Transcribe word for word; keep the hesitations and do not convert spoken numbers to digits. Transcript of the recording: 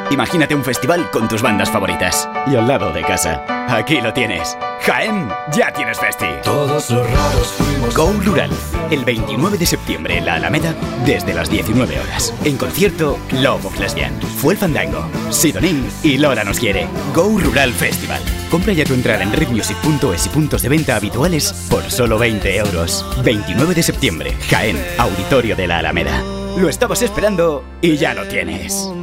Imagínate un festival con tus bandas favoritas. Y al lado de casa. Aquí lo tienes. Jaén, ya tienes festi. Todos los raros fuimos. Go Rural, el veintinueve de septiembre en la Alameda, desde las diecinueve horas. En concierto, Love of Lesbian, Fuel Fandango, Sidonín y Lola nos quiere. Go Rural Festival. Compra ya tu entrada en redmusic punto es y puntos de venta habituales por solo veinte euros. veintinueve de septiembre, Jaén, Auditorio de la Alameda. Lo estabas esperando y ya lo tienes.